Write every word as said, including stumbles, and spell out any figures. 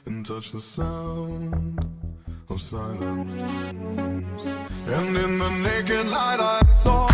and touch the sound of silence. And in the naked light I saw